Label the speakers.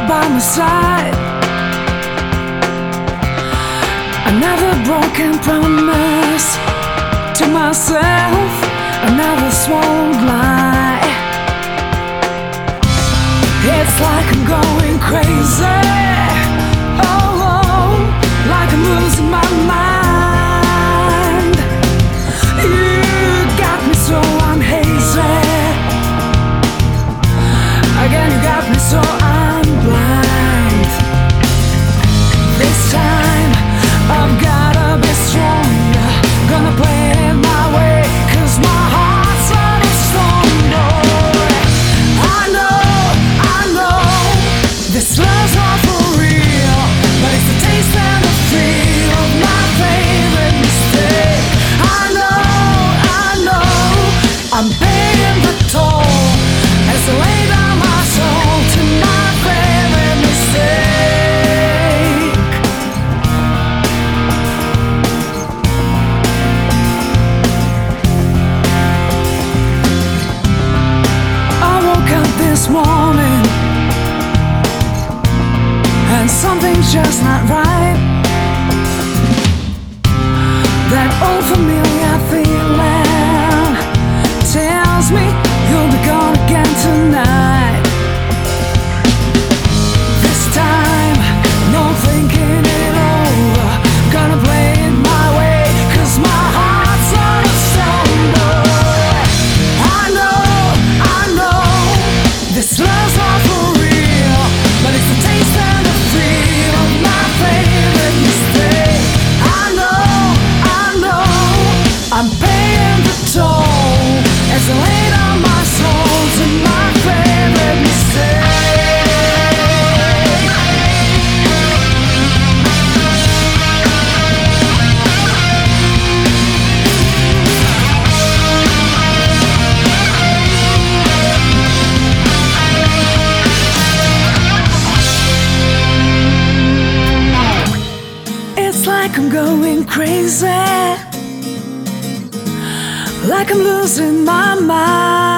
Speaker 1: by my side. Another broken promise to myself, another swallowed lie. It's like I'm going crazy, oh, like I'm losing my mind. You got me so I'm hazy, again you got me so I'm blind. This time I've gotta be stronger, gonna play it my way, 'cause my heart's on a strong boy. I know this love's not for real, but it's the taste and the feel of my favorite mistake. I know I'm paying the toll as I lay down my soul to my favorite mistake. I woke up this morning and something's just not right. That old familiar feeling tells me you'll be gone again tonight. This time, no thinking it over, gonna play it my way, 'cause my heart's on a stone boy. I know this love's not for real, but it's the taste and the feel of my favorite mistake. I know I'm paying the toll as I lay down my soul to my favorite mistake. It's like I'm going crazy, like I'm losing my mind.